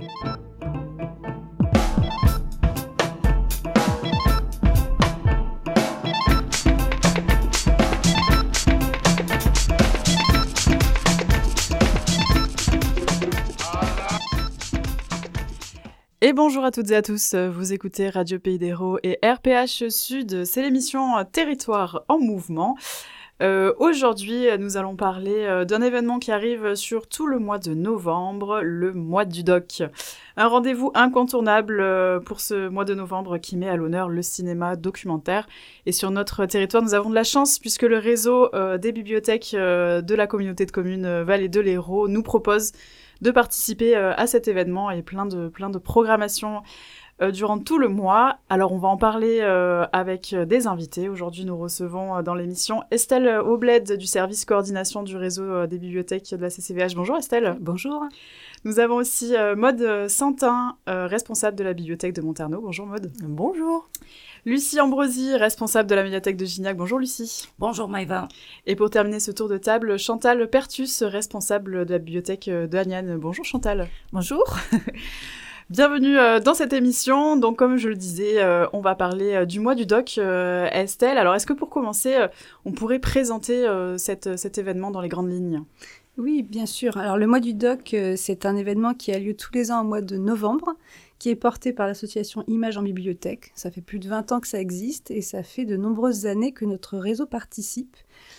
Et bonjour à toutes et à tous, vous écoutez Radio Pays d'Hérault et RPH Sud, c'est l'émission Territoire en mouvement. Aujourd'hui, nous allons parler d'un événement qui arrive sur tout le mois de novembre, le mois du doc. Un rendez-vous incontournable pour ce mois de novembre qui met à l'honneur le cinéma documentaire. Et sur notre territoire, nous avons de la chance puisque le réseau des bibliothèques de la communauté de communes Vallée de l'Hérault nous propose de participer à cet événement et plein de programmations durant tout le mois. Alors, on va en parler avec des invités. Aujourd'hui, nous recevons dans l'émission Estelle Aubled du service coordination du réseau des bibliothèques de la CCVH. Bonjour Estelle. Bonjour. Nous avons aussi Maude Santin, responsable de la bibliothèque de Monterneau. Bonjour Maude. Bonjour. Lucie Ambrosi, responsable de la médiathèque de Gignac. Bonjour Lucie. Bonjour Maëva. Et pour terminer ce tour de table, Chantal Pertus, responsable de la bibliothèque de Agnan. Bonjour Chantal. Bonjour. Bienvenue dans cette émission. Donc comme je le disais, on va parler du mois du doc, Estelle. Alors est-ce que pour commencer, on pourrait présenter cet événement dans les grandes lignes ? Oui, bien sûr. Alors le mois du doc, c'est un événement qui a lieu tous les ans au mois de novembre, qui est porté par l'association Images en bibliothèque. Ça fait plus de 20 ans que ça existe et ça fait de nombreuses années que notre réseau participe.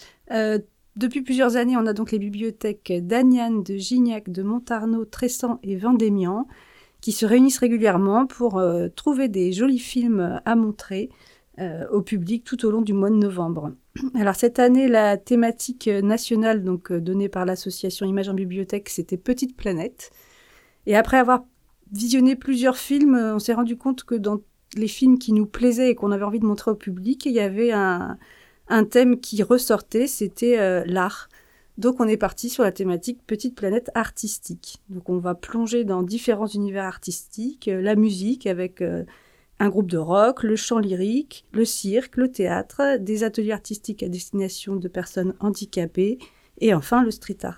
Depuis plusieurs années, on a donc les bibliothèques d'Agnan, de Gignac, de Montarneau, Tressan et Vendémian qui se réunissent régulièrement pour trouver des jolis films à montrer au public tout au long du mois de novembre. Alors cette année, la thématique nationale donc donnée par l'association Images en bibliothèque, c'était Petite planète. Et après avoir visionné plusieurs films, on s'est rendu compte que dans les films qui nous plaisaient et qu'on avait envie de montrer au public, il y avait un thème qui ressortait, c'était l'art. Donc on est parti sur la thématique Petite planète artistique. Donc on va plonger dans différents univers artistiques, la musique avec un groupe de rock, le chant lyrique, le cirque, le théâtre, des ateliers artistiques à destination de personnes handicapées et enfin le street art.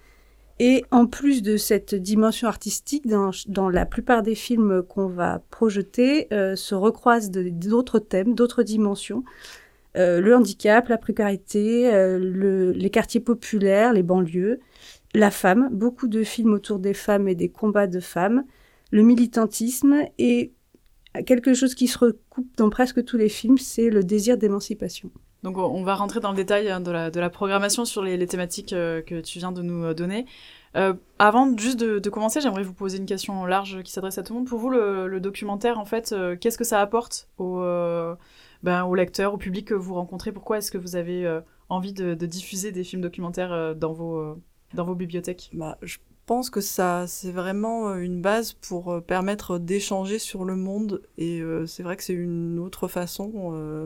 Et en plus de cette dimension artistique, dans la plupart des films qu'on va projeter, se recroisent d'autres thèmes, d'autres dimensions. Le handicap, la précarité, les quartiers populaires, les banlieues, la femme, beaucoup de films autour des femmes et des combats de femmes, le militantisme et quelque chose qui se recoupe dans presque tous les films, c'est le désir d'émancipation. Donc on va rentrer dans le détail de la programmation sur les thématiques que tu viens de nous donner. Avant juste de commencer, j'aimerais vous poser une question large qui s'adresse à tout le monde. Pour vous, le documentaire, en fait, qu'est-ce que ça apporte aux lecteurs, au public que vous rencontrez ? Pourquoi est-ce que vous avez envie de diffuser des films documentaires dans vos bibliothèques ? Je pense que ça, c'est vraiment une base pour permettre d'échanger sur le monde. Et c'est vrai que c'est une autre façon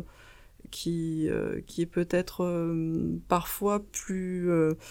qui est peut-être parfois plus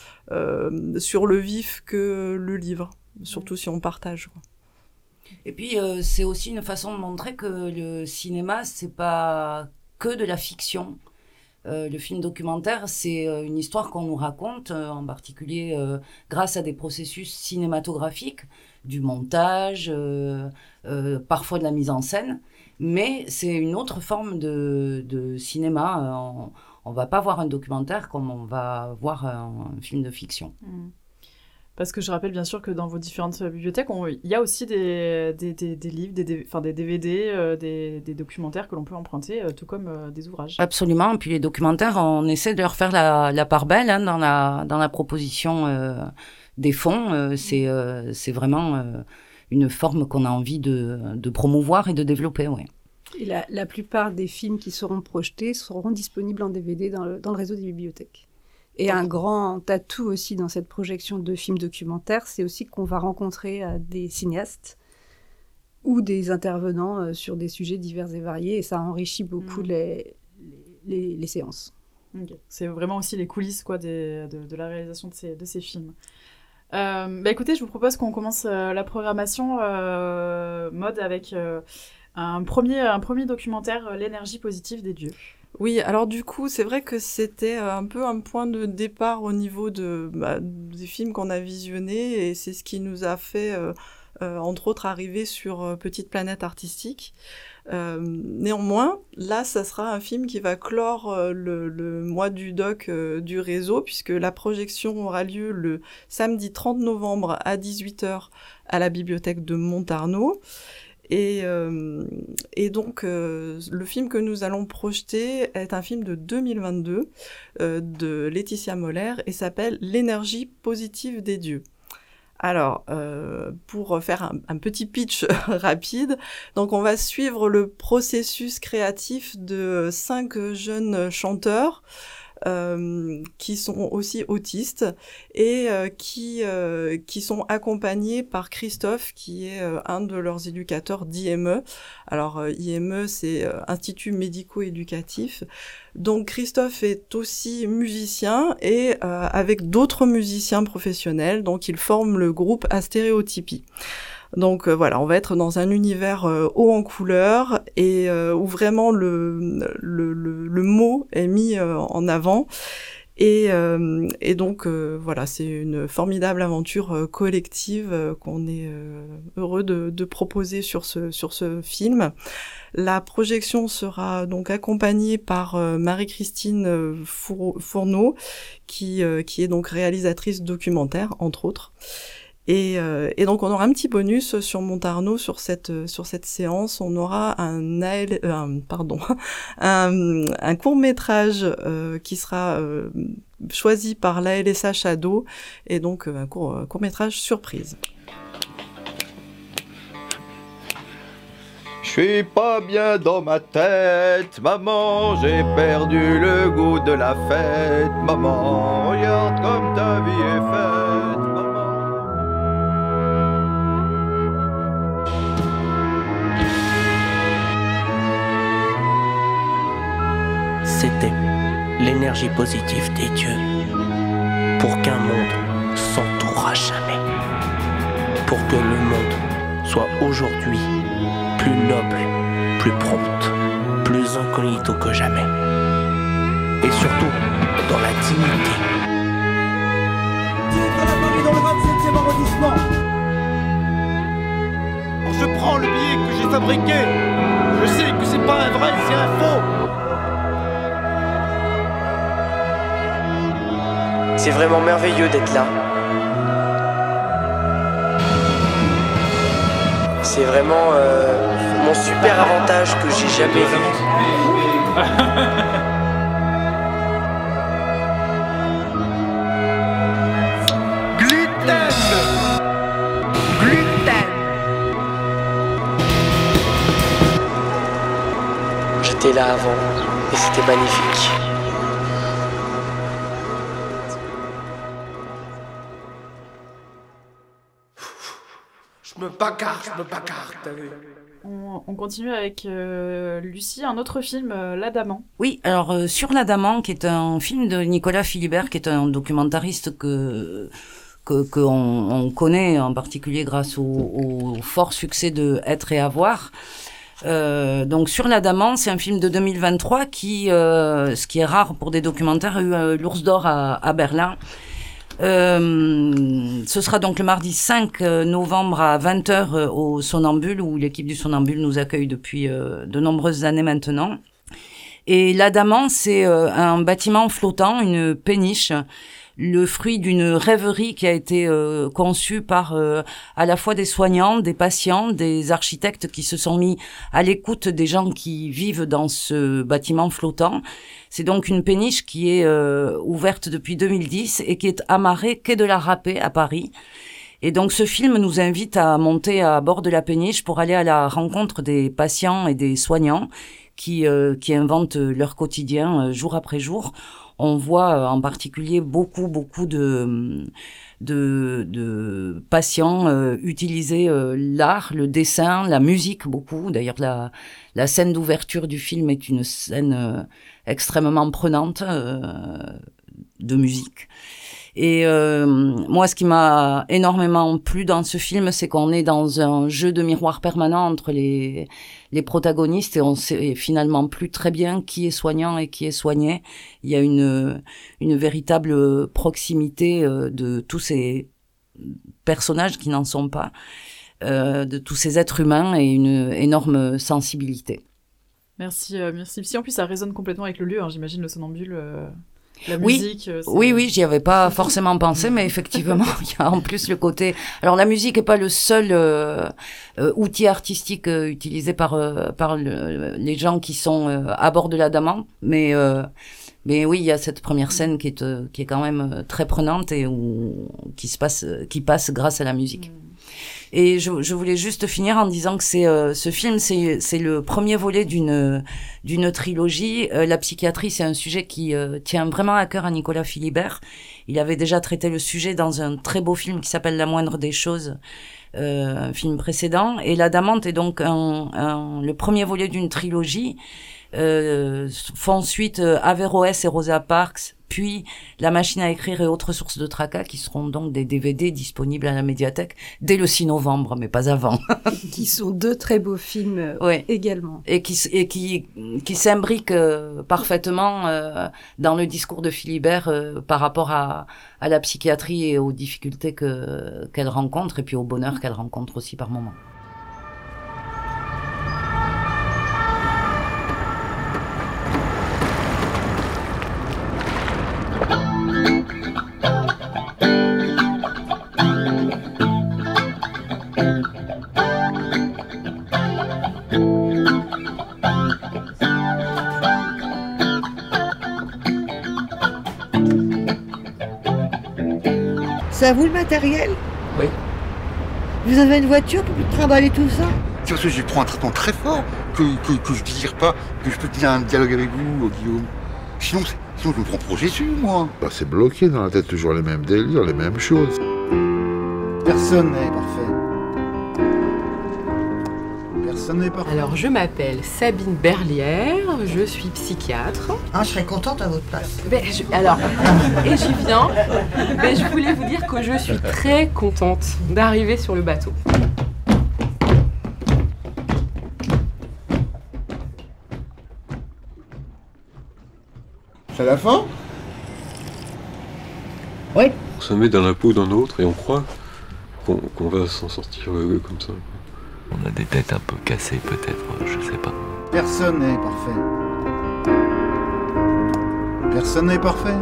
sur le vif que le livre, surtout si on partage, quoi. Et puis c'est aussi une façon de montrer que le cinéma, c'est pas que de la fiction. Le film documentaire, c'est une histoire qu'on nous raconte, en particulier grâce à des processus cinématographiques, du montage, parfois de la mise en scène. Mais c'est une autre forme de cinéma. On va pas voir un documentaire comme on va voir un film de fiction. Parce que je rappelle bien sûr que dans vos différentes bibliothèques, il y a aussi des livres, des DVD, des documentaires que l'on peut emprunter, tout comme des ouvrages. Absolument. Et puis les documentaires, on essaie de leur faire la part belle dans la proposition des fonds. C'est vraiment une forme qu'on a envie de promouvoir et de développer, oui. Et la plupart des films qui seront projetés seront disponibles en DVD dans le réseau des bibliothèques. Et un grand atout aussi dans cette projection de films documentaires, c'est aussi qu'on va rencontrer des cinéastes ou des intervenants sur des sujets divers et variés, et ça enrichit beaucoup les séances. Okay. C'est vraiment aussi les coulisses de la réalisation de ces films. Écoutez, je vous propose qu'on commence la programmation mode avec un premier documentaire, L'énergie positive des dieux. Oui, alors du coup, c'est vrai que c'était un peu un point de départ au niveau des films qu'on a visionnés, et c'est ce qui nous a fait entre autres arriver sur Petite planète artistique. Néanmoins, là, ça sera un film qui va clore le mois du doc du réseau, puisque la projection aura lieu le samedi 30 novembre à 18h à la bibliothèque de Montarnot. Et donc, le film que nous allons projeter est un film de 2022 de Laetitia Moller et s'appelle « L'énergie positive des dieux ». Alors, pour faire un petit pitch rapide, donc on va suivre le processus créatif de 5 jeunes chanteurs qui sont aussi autistes et qui sont accompagnés par Christophe, qui est un de leurs éducateurs d'IME. Alors, IME, c'est Institut médico-éducatif. Donc, Christophe est aussi musicien et avec d'autres musiciens professionnels, donc ils forment le groupe Astéréotypie. Donc voilà, on va être dans un univers haut en couleurs et où vraiment le mot est mis en avant. Et donc voilà, c'est une formidable aventure collective qu'on est heureux de proposer sur ce film. La projection sera donc accompagnée par Marie-Christine Fourneau, qui est donc réalisatrice documentaire, entre autres. Et donc on aura un petit bonus sur Montarnot sur cette séance. On aura un court-métrage qui sera choisi par l'ALSH Ado, et donc un court-métrage surprise. Je suis pas bien dans ma tête, maman, j'ai perdu le goût de la fête. Maman, regarde comme ta vie est faite, maman. C'était l'énergie positive des dieux pour qu'un monde s'entourera jamais, pour que le monde soit aujourd'hui plus noble, plus prompt, plus incognito que jamais, et surtout dans la dignité. À la Paris dans le 27e arrondissement. Alors je prends le billet que j'ai fabriqué, je sais que c'est pas un vrai, c'est un faux. C'est vraiment merveilleux d'être là. C'est vraiment mon super avantage que j'ai jamais vu. Gluten. J'étais là avant et c'était magnifique. Je me bagarre, t'as vu. On continue avec Lucie, un autre film, L'Adamant. Oui, alors sur L'Adamant, qui est un film de Nicolas Philibert, qui est un documentariste que on connaît en particulier grâce au fort succès de Être et Avoir. Donc sur L'Adamant, c'est un film de 2023 qui, ce qui est rare pour des documentaires, a eu l'Ours d'Or à Berlin. Ce sera donc le mardi 5 novembre à 20h au Somnambule, où l'équipe du Somnambule nous accueille depuis de nombreuses années maintenant. Et L'Adamant, c'est un bâtiment flottant, une péniche, le fruit d'une rêverie qui a été conçue par à la fois des soignants, des patients, des architectes qui se sont mis à l'écoute des gens qui vivent dans ce bâtiment flottant. C'est donc une péniche qui est ouverte depuis 2010 et qui est amarrée quai de la Râpée à Paris. Et donc ce film nous invite à monter à bord de la péniche pour aller à la rencontre des patients et des soignants qui inventent leur quotidien jour après jour. On voit en particulier beaucoup de patients utiliser l'art, le dessin, la musique beaucoup. D'ailleurs, la scène d'ouverture du film est une scène extrêmement prenante de musique. Et moi, ce qui m'a énormément plu dans ce film, c'est qu'on est dans un jeu de miroir permanent entre les protagonistes et on sait finalement plus très bien qui est soignant et qui est soigné. Il y a une véritable proximité de tous ces personnages qui n'en sont pas. de tous ces êtres humains et une énorme sensibilité. Merci. Si en plus ça résonne complètement avec le lieu, hein, j'imagine le somnambule, la Oui. musique. Oui, j'y avais pas forcément pensé, mais effectivement, il y a en plus le côté. Alors la musique est pas le seul outil artistique utilisé par les gens qui sont à bord de la Damante, mais oui, il y a cette première scène qui est quand même très prenante et qui passe grâce à la musique. Et je voulais juste finir en disant que ce film, c'est le premier volet d'une trilogie. La psychiatrie, c'est un sujet qui tient vraiment à cœur à Nicolas Philibert. Il avait déjà traité le sujet dans un très beau film qui s'appelle La moindre des choses, un film précédent. Et La Damante est donc le premier volet d'une trilogie. Font suite Averroès et Rosa Parks, puis La machine à écrire et autres sources de tracas, qui seront donc des DVD disponibles à la médiathèque dès le 6 novembre, mais pas avant. Qui sont 2 très beaux films également. Et qui s'imbriquent parfaitement dans le discours de Philibert par rapport à la psychiatrie et aux difficultés qu'elle rencontre, et puis au bonheur qu'elle rencontre aussi par moments. C'est à vous le matériel? Oui. Vous avez une voiture pour trimballer tout ça? C'est parce que je prends un traitement très fort que je désire pas, que je peux tenir un dialogue avec vous, Guillaume. Sinon je me prends pour Jésus, moi. Bah, c'est bloqué dans la tête, toujours les mêmes délires, les mêmes choses. Personne n'est parfait. Personne n'est parfait. Alors, je m'appelle Sabine Berlière, je suis psychiatre. Ah, je serais contente à votre place. Et j'y viens, mais je voulais vous dire que je suis très contente d'arriver sur le bateau. C'est la fin? Oui. On se met dans la peau d'un autre et on croit qu'on va s'en sortir comme ça. On a des têtes un peu cassées peut-être, je sais pas. Personne n'est parfait. Personne n'est parfait.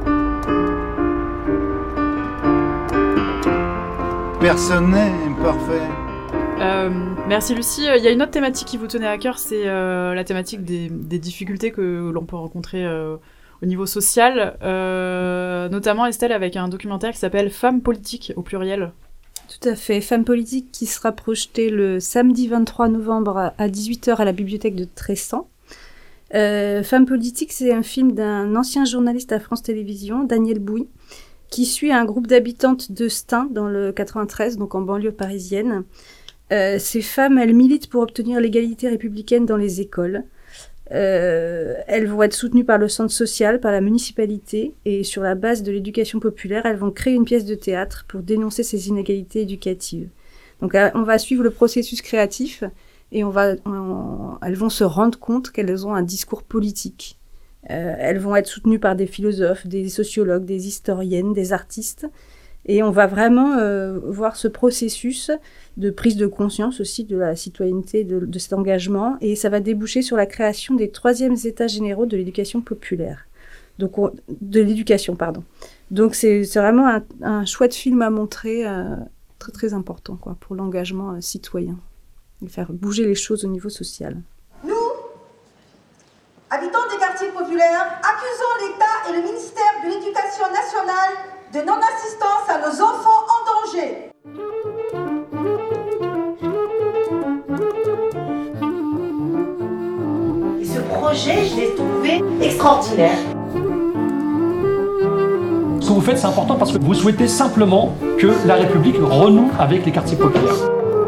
Personne n'est parfait. Merci Lucie. Il y a une autre thématique qui vous tenait à cœur, c'est la thématique des difficultés que l'on peut rencontrer au niveau social, notamment Estelle avec un documentaire qui s'appelle Femmes politiques au pluriel. Tout à fait. Femmes politiques qui sera projeté le samedi 23 novembre à 18h à la bibliothèque de Tressan. Femmes politiques, c'est un film d'un ancien journaliste à France Télévisions, Daniel Bouy, qui suit un groupe d'habitantes de Stein dans le 93, donc en banlieue parisienne. Ces femmes, elles militent pour obtenir l'égalité républicaine dans les écoles. Elles vont être soutenues par le centre social, par la municipalité, et sur la base de l'éducation populaire, elles vont créer une pièce de théâtre pour dénoncer ces inégalités éducatives. Donc on va suivre le processus créatif et elles vont se rendre compte qu'elles ont un discours politique. Elles vont être soutenues par des philosophes, des sociologues, des historiennes, des artistes, et on va vraiment voir ce processus de prise de conscience aussi de la citoyenneté, de cet engagement, et ça va déboucher sur la création des 3e états généraux de l'éducation populaire. Donc, de l'éducation, pardon. Donc c'est vraiment un chouette film à montrer, très très important quoi, pour l'engagement citoyen, et faire bouger les choses au niveau social. Nous, habitants des quartiers populaires, accusons l'État et le ministère de l'Éducation nationale de non-assistance à nos enfants en danger. Et ce projet, je l'ai trouvé extraordinaire. Ce que vous faites, c'est important parce que vous souhaitez simplement que la République renoue avec les quartiers populaires.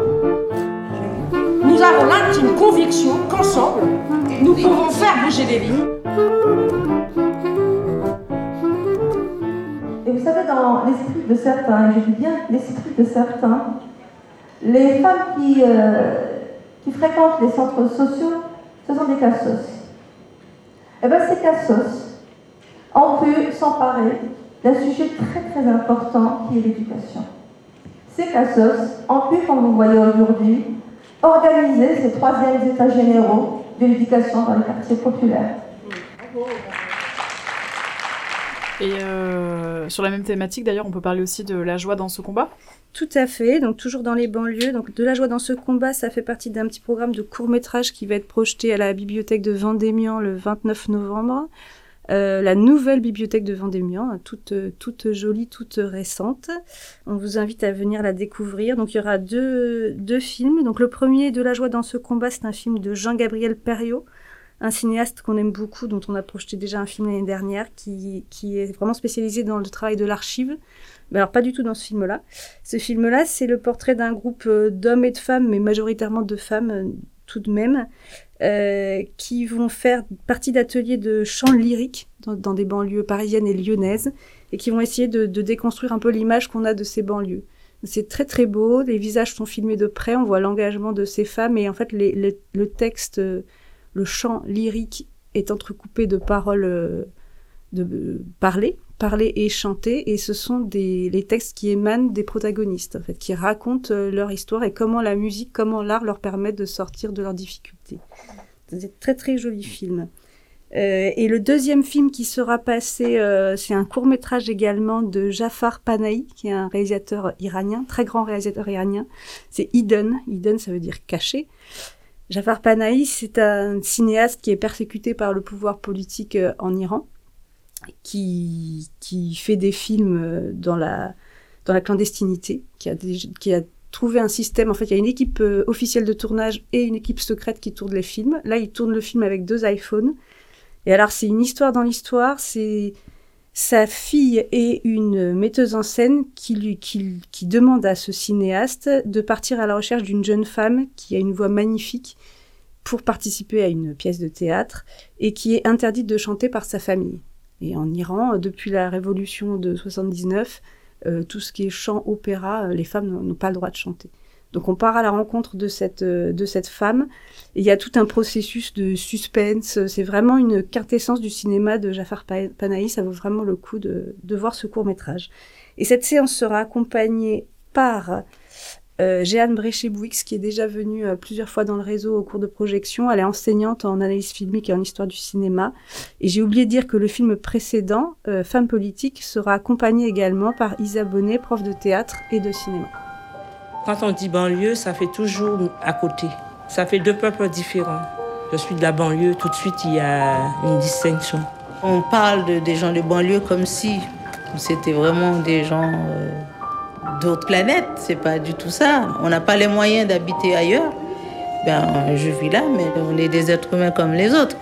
Nous avons l'intime conviction qu'ensemble, nous pouvons faire bouger les lignes. Et vous savez, dans l'esprit de certains, et je dis bien l'esprit de certains, les femmes qui fréquentent les centres sociaux, ce sont des cassos. Et bien ces cassos ont pu s'emparer d'un sujet très très important qui est l'éducation. Ces cassos ont pu, comme vous voyez aujourd'hui, organiser ces 3e états généraux de l'éducation dans les quartiers populaires. Et sur la même thématique, d'ailleurs, on peut parler aussi de la joie dans ce combat. Tout à fait, donc toujours dans les banlieues. Donc de la joie dans ce combat, ça fait partie d'un petit programme de court-métrage qui va être projeté à la bibliothèque de Vendémian le 29 novembre. La nouvelle bibliothèque de Vendémian, toute jolie, toute récente. On vous invite à venir la découvrir. Donc il y aura deux films. Donc le premier, de la joie dans ce combat, c'est un film de Jean-Gabriel Perriot, un cinéaste qu'on aime beaucoup, dont on a projeté déjà un film l'année dernière, qui est vraiment spécialisé dans le travail de l'archive. Mais alors pas du tout dans ce film-là. Ce film-là, c'est le portrait d'un groupe d'hommes et de femmes, mais majoritairement de femmes tout de même, qui vont faire partie d'ateliers de chant lyrique dans des banlieues parisiennes et lyonnaises, et qui vont essayer de déconstruire un peu l'image qu'on a de ces banlieues. C'est très très beau, les visages sont filmés de près, on voit l'engagement de ces femmes, et en fait le texte, le chant lyrique est entrecoupé de paroles parler et chanter, et ce sont les textes qui émanent des protagonistes, en fait, qui racontent leur histoire et comment la musique, comment l'art leur permet de sortir de leurs difficultés. C'est un très très joli film. Et le deuxième film qui sera passé, c'est un court-métrage également de Jafar Panahi, qui est un réalisateur iranien, très grand réalisateur iranien. C'est Hidden, ça veut dire caché. Jafar Panahi, c'est un cinéaste qui est persécuté par le pouvoir politique en Iran, qui fait des films dans la clandestinité, qui a trouvé un système. En fait, il y a une équipe officielle de tournage et une équipe secrète qui tourne les films. Là, il tourne le film avec 2 iPhones. Et alors, c'est une histoire dans l'histoire. C'est sa fille et une metteuse en scène qui demande à ce cinéaste de partir à la recherche d'une jeune femme qui a une voix magnifique pour participer à une pièce de théâtre et qui est interdite de chanter par sa famille. Et en Iran, depuis la révolution de 79, tout ce qui est chant, opéra, les femmes n'ont pas le droit de chanter. Donc on part à la rencontre de cette femme, et il y a tout un processus de suspense. C'est vraiment une quintessence du cinéma de Jafar Panahi, ça vaut vraiment le coup de voir ce court-métrage. Et cette séance sera accompagnée par Jeanne Bréchet-Bouix, qui est déjà venue plusieurs fois dans le réseau au cours de projection. Elle est enseignante en analyse filmique et en histoire du cinéma. Et j'ai oublié de dire que le film précédent, Femme politique, sera accompagné également par Isa Bonnet, prof de théâtre et de cinéma. Quand on dit banlieue, ça fait toujours à côté. Ça fait 2 peuples différents. Je suis de la banlieue, tout de suite il y a une distinction. On parle des gens de banlieue comme si c'était vraiment des gens d'autres planètes. C'est pas du tout ça. On n'a pas les moyens d'habiter ailleurs. Je vis là, mais on est des êtres humains comme les autres.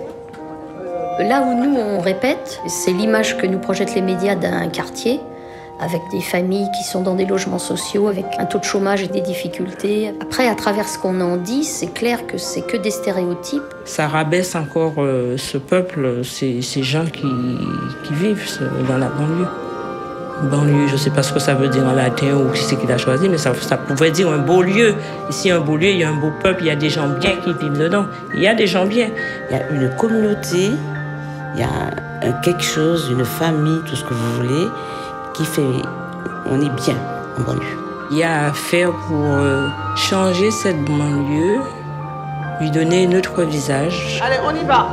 Là où nous, on répète, c'est l'image que nous projettent les médias d'un quartier, avec des familles qui sont dans des logements sociaux, avec un taux de chômage et des difficultés. Après, à travers ce qu'on en dit, c'est clair que c'est que des stéréotypes. Ça rabaisse encore ce peuple, ces gens qui vivent dans la banlieue. Banlieue, je ne sais pas ce que ça veut dire en latin ou qui c'est qu'il a choisi, mais ça pouvait dire un beau lieu. Ici, un beau lieu, il y a un beau peuple, il y a des gens bien qui vivent dedans. Il y a des gens bien. Il y a une communauté, il y a quelque chose, une famille, tout ce que vous voulez, qui fait on est bien en banlieue. Il y a à faire pour changer cette banlieue, lui donner un autre visage. Allez, on y va.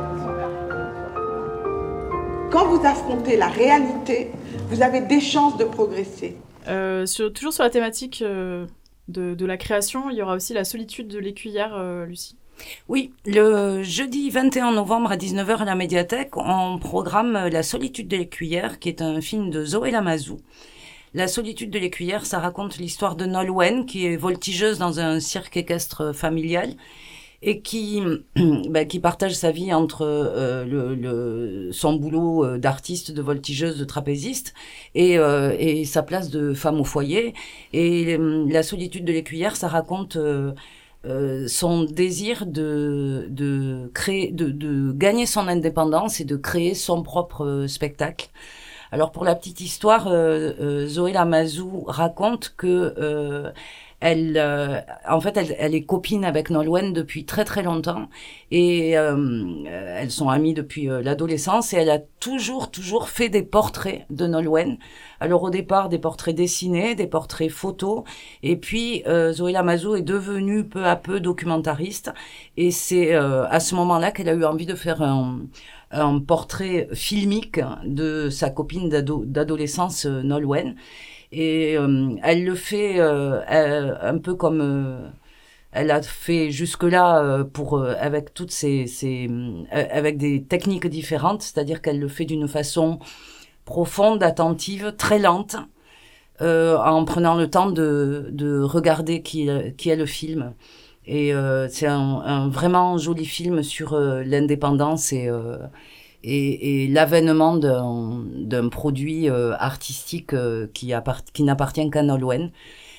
Quand vous affrontez la réalité, vous avez des chances de progresser. Toujours sur la thématique de la création, il y aura aussi la solitude de l'écuyère, Lucie. Oui, le jeudi 21 novembre à 19h à la médiathèque, on programme La solitude de l'écuyère, qui est un film de Zoé Lamazou. La solitude de l'écuyère, ça raconte l'histoire de Nolwenn, qui est voltigeuse dans un cirque équestre familial et qui partage sa vie entre son boulot d'artiste, de voltigeuse, de trapéziste et sa place de femme au foyer. Et La solitude de l'écuyère, ça raconte son désir de créer, de gagner son indépendance et de créer son propre spectacle. Alors pour la petite histoire, Zoé Lamazou raconte que en fait, elle est copine avec Nolwenn depuis très très longtemps et elles sont amies depuis l'adolescence et elle a toujours fait des portraits de Nolwenn. Alors au départ, des portraits dessinés, des portraits photos et puis Zoé Lamazou est devenue peu à peu documentariste et c'est à ce moment-là qu'elle a eu envie de faire un portrait filmique de sa copine d'adolescence Nolwenn. Et elle le fait un peu comme elle a fait jusque-là avec toutes avec des techniques différentes, c'est-à-dire qu'elle le fait d'une façon profonde, attentive, très lente, en prenant le temps de regarder qui est le film. Et c'est un vraiment joli film sur l'indépendance et l'avènement d'un produit artistique qui n'appartient qu'à Nolwenn.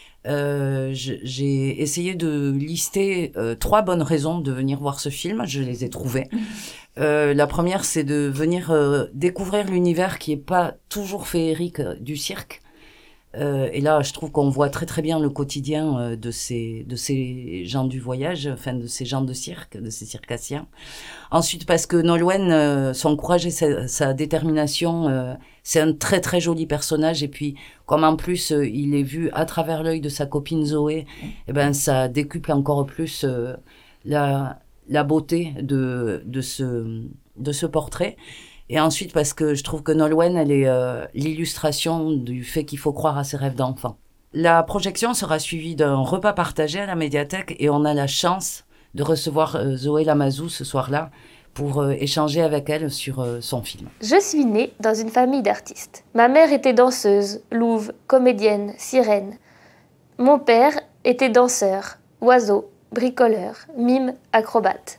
J'ai essayé de lister 3 bonnes raisons de venir voir ce film. Je les ai trouvées. La première, c'est de venir découvrir l'univers qui est pas toujours féerique du cirque. Et là, je trouve qu'on voit très très bien le quotidien de ces gens du voyage, enfin de ces gens de cirque, de ces circassiens. Ensuite, parce que Nolwenn, son courage et sa détermination, c'est un très très joli personnage. Et puis, comme en plus il est vu à travers l'œil de sa copine Zoé, eh ben ça décuple encore plus la beauté de ce portrait. Et ensuite, parce que je trouve que Nolwenn, elle est l'illustration du fait qu'il faut croire à ses rêves d'enfant. La projection sera suivie d'un repas partagé à la médiathèque et on a la chance de recevoir Zoé Lamazou ce soir-là pour échanger avec elle sur son film. Je suis née dans une famille d'artistes. Ma mère était danseuse, louve, comédienne, sirène. Mon père était danseur, oiseau, bricoleur, mime, acrobate.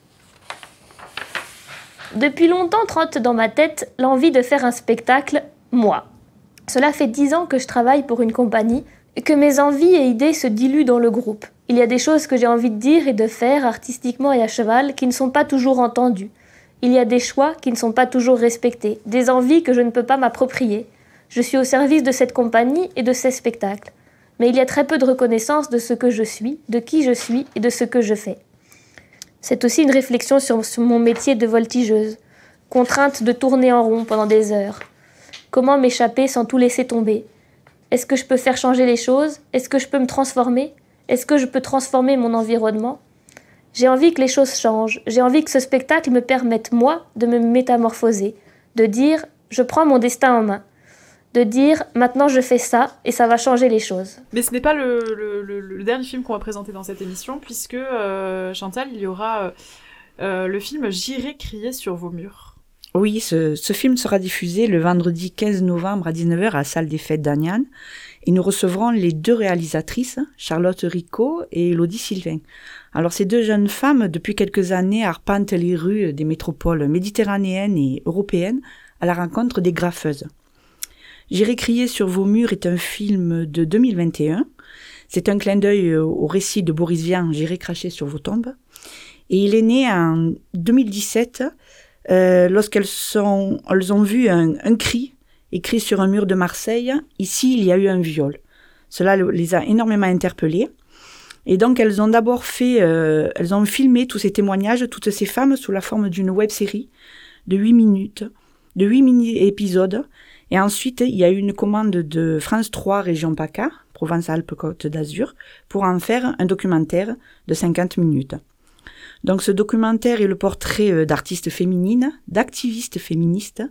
Depuis longtemps trotte dans ma tête l'envie de faire un spectacle, moi. Cela fait 10 ans que je travaille pour une compagnie et que mes envies et idées se diluent dans le groupe. Il y a des choses que j'ai envie de dire et de faire artistiquement et à cheval qui ne sont pas toujours entendues. Il y a des choix qui ne sont pas toujours respectés, des envies que je ne peux pas m'approprier. Je suis au service de cette compagnie et de ces spectacles. Mais il y a très peu de reconnaissance de ce que je suis, de qui je suis et de ce que je fais. C'est aussi une réflexion sur mon métier de voltigeuse, contrainte de tourner en rond pendant des heures. Comment m'échapper sans tout laisser tomber ? Est-ce que je peux faire changer les choses ? Est-ce que je peux me transformer ? Est-ce que je peux transformer mon environnement ? J'ai envie que les choses changent. J'ai envie que ce spectacle me permette, moi, de me métamorphoser, de dire « je prends mon destin en main ». De dire « maintenant je fais ça et ça va changer les choses ». Mais ce n'est pas le dernier film qu'on va présenter dans cette émission, puisque, Chantal, il y aura le film « J'irai crier sur vos murs ». Oui, ce film sera diffusé le vendredi 15 novembre à 19h à la salle des fêtes d'Aniane. Et nous recevrons les 2 réalisatrices, Charlotte Ricot et Élodie Sylvain. Alors ces 2 jeunes femmes, depuis quelques années, arpentent les rues des métropoles méditerranéennes et européennes à la rencontre des graffeuses. J'irai crier sur vos murs est un film de 2021. C'est un clin d'œil au récit de Boris Vian, J'irai cracher sur vos tombes. Et il est né en 2017 lorsqu'elles ont vu un cri écrit sur un mur de Marseille. Ici, il y a eu un viol. Cela les a énormément interpellées. Et donc, elles ont d'abord elles ont filmé tous ces témoignages, toutes ces femmes, sous la forme d'une web-série de 8 minutes, de 8 mini-épisodes. Et ensuite, il y a eu une commande de France 3 Région PACA, Provence-Alpes-Côte d'Azur, pour en faire un documentaire de 50 minutes. Donc ce documentaire est le portrait d'artistes féminines, d'activistes féministes,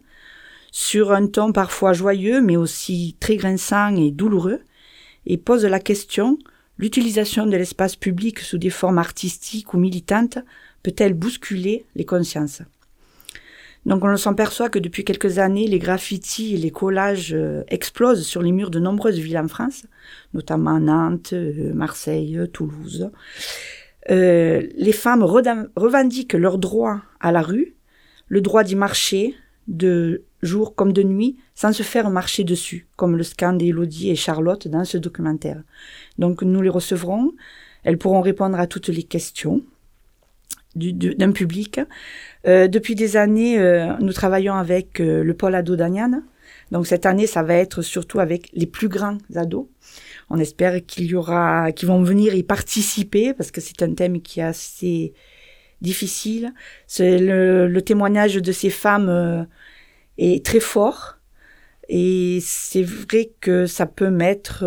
sur un ton parfois joyeux, mais aussi très grinçant et douloureux, et pose la question, l'utilisation de l'espace public sous des formes artistiques ou militantes peut-elle bousculer les consciences ? Donc on s'en perçoit que depuis quelques années, les graffitis et les collages explosent sur les murs de nombreuses villes en France, notamment Nantes, Marseille, Toulouse. Les femmes revendiquent leur droit à la rue, le droit d'y marcher, de jour comme de nuit, sans se faire marcher dessus, comme le scandent Élodie et Charlotte dans ce documentaire. Donc nous les recevrons, elles pourront répondre à toutes les questions d'un public. Depuis des années, nous travaillons avec le pôle ado d'Aniane. Donc cette année, ça va être surtout avec les plus grands ados. On espère qu'ils vont venir y participer parce que c'est un thème qui est assez difficile. Le témoignage de ces femmes est très fort et c'est vrai que ça peut mettre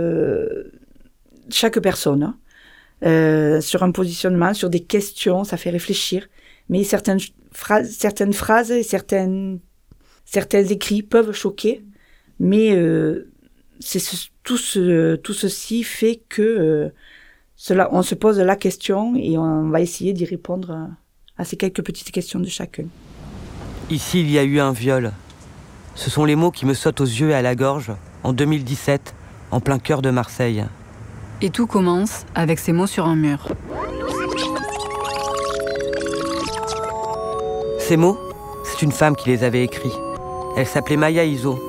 chaque personne sur un positionnement, sur des questions, ça fait réfléchir. Mais certaines phrases et certains écrits peuvent choquer, mais tout ceci fait que on se pose la question et on va essayer d'y répondre à ces quelques petites questions de chacun. Ici, il y a eu un viol. Ce sont les mots qui me sautent aux yeux et à la gorge en 2017, en plein cœur de Marseille. Et tout commence avec ces mots sur un mur. Ces mots, c'est une femme qui les avait écrits. Elle s'appelait Maya Iso.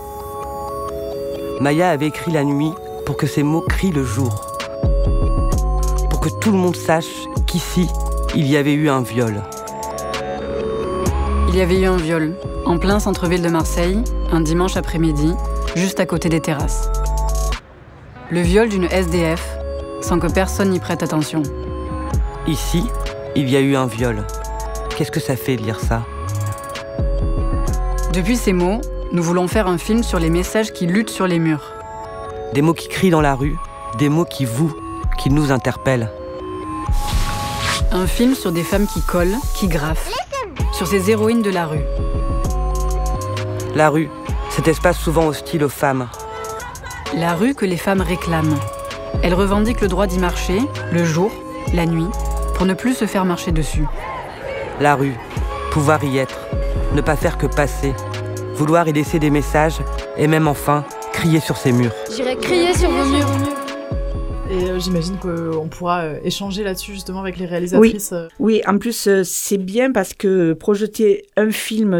Maya avait écrit la nuit pour que ces mots crient le jour. Pour que tout le monde sache qu'ici, il y avait eu un viol. Il y avait eu un viol, en plein centre-ville de Marseille, un dimanche après-midi, juste à côté des terrasses. Le viol d'une SDF, sans que personne n'y prête attention. Ici, il y a eu un viol. Qu'est-ce que ça fait de lire ça ? Depuis ces mots, nous voulons faire un film sur les messages qui luttent sur les murs. Des mots qui crient dans la rue, des mots qui nous interpellent. Un film sur des femmes qui collent, qui graffent, sur ces héroïnes de la rue. La rue, cet espace souvent hostile aux femmes. La rue que les femmes réclament. Elles revendiquent le droit d'y marcher, le jour, la nuit, pour ne plus se faire marcher dessus. La rue, pouvoir y être, ne pas faire que passer, vouloir y laisser des messages et même enfin crier sur ces murs. J'irai crier sur vos murs. Et j'imagine qu'on pourra échanger là-dessus justement avec les réalisatrices. Oui, en plus c'est bien parce que projeter un film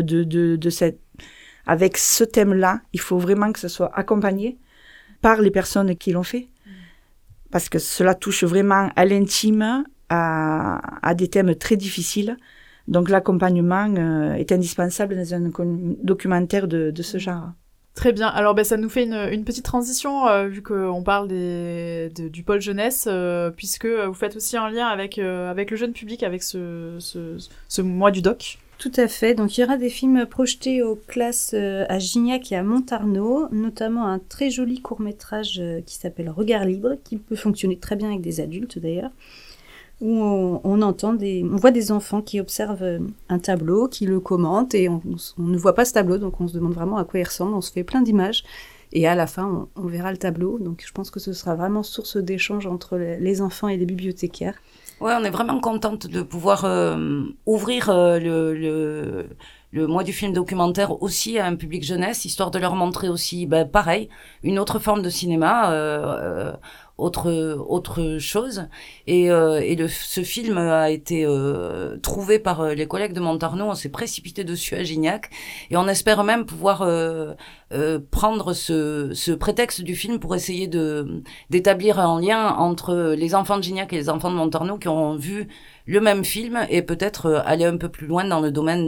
avec ce thème-là, il faut vraiment que ce soit accompagné par les personnes qui l'ont fait. Parce que cela touche vraiment à l'intime, à des thèmes très difficiles. Donc l'accompagnement est indispensable dans un documentaire de ce genre. Très bien. Alors ça nous fait une petite transition vu qu'on parle du pôle jeunesse, puisque vous faites aussi un lien avec le jeune public, avec ce mois du doc. Tout à fait. Donc il y aura des films projetés aux classes à Gignac et à Montarnot, notamment un très joli court-métrage qui s'appelle Regard libre, qui peut fonctionner très bien avec des adultes d'ailleurs, où on voit des enfants qui observent un tableau, qui le commentent, et on ne voit pas ce tableau, donc on se demande vraiment à quoi il ressemble, on se fait plein d'images, et à la fin, on verra le tableau. Donc je pense que ce sera vraiment source d'échange entre les enfants et les bibliothécaires. Ouais, on est vraiment contente de pouvoir ouvrir le mois du film documentaire aussi à un public jeunesse, histoire de leur montrer aussi, pareil, une autre forme de cinéma, autre chose. Et ce film a été trouvé par les collègues de Montarnot. On s'est précipité dessus à Gignac et on espère même pouvoir prendre ce prétexte du film pour essayer d'établir un lien entre les enfants de Gignac et les enfants de Montarnot qui auront vu le même film et peut-être aller un peu plus loin dans le domaine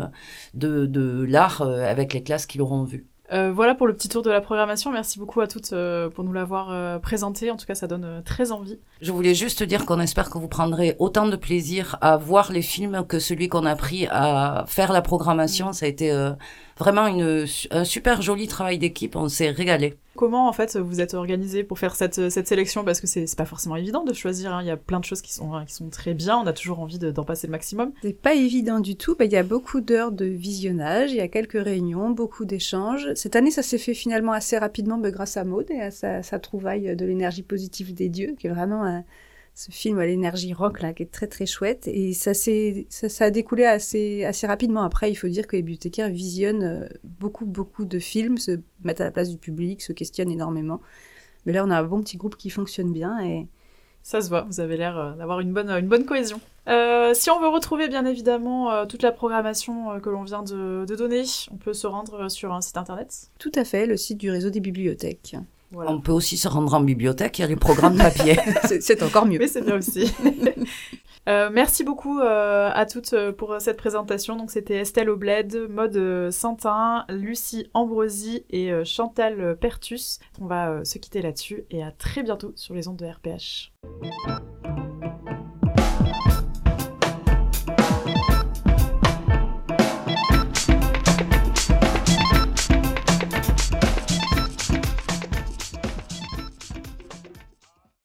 de l'art avec les classes qui l'auront vu. Voilà pour le petit tour de la programmation. Merci beaucoup à toutes pour nous l'avoir présenté. En tout cas, ça donne très envie. Je voulais juste dire qu'on espère que vous prendrez autant de plaisir à voir les films que celui qu'on a pris à faire la programmation. Ça a été vraiment un super joli travail d'équipe. On s'est régalé. Comment, en fait, vous êtes organisé pour faire cette sélection ? Parce que c'est pas forcément évident de choisir. Il y a plein de choses qui sont très bien. On a toujours envie d'en passer le maximum. C'est pas évident du tout. Il y a beaucoup d'heures de visionnage. Il y a quelques réunions, beaucoup d'échanges. Cette année, ça s'est fait finalement assez rapidement grâce à Maud et à sa trouvaille de l'énergie positive des dieux, qui est vraiment ce film à l'énergie rock là, qui est très très chouette. Et ça a découlé assez rapidement. Après, il faut dire que les bibliothécaires visionnent beaucoup de films, se mettent à la place du public, se questionnent énormément. Mais là, on a un bon petit groupe qui fonctionne bien et ça se voit, vous avez l'air d'avoir une bonne cohésion. Si on veut retrouver bien évidemment toute la programmation que l'on vient de donner, on peut se rendre sur un site internet ? Tout à fait, le site du réseau des bibliothèques. Voilà. On peut aussi se rendre en bibliothèque, il y a les programmes papier. c'est encore mieux. Mais c'est bien aussi. Merci beaucoup à toutes pour cette présentation. Donc c'était Estelle Aubled, Maude Santin, Lucie Ambrosi et Chantal Pertus. On va se quitter là-dessus et à très bientôt sur les ondes de RPH.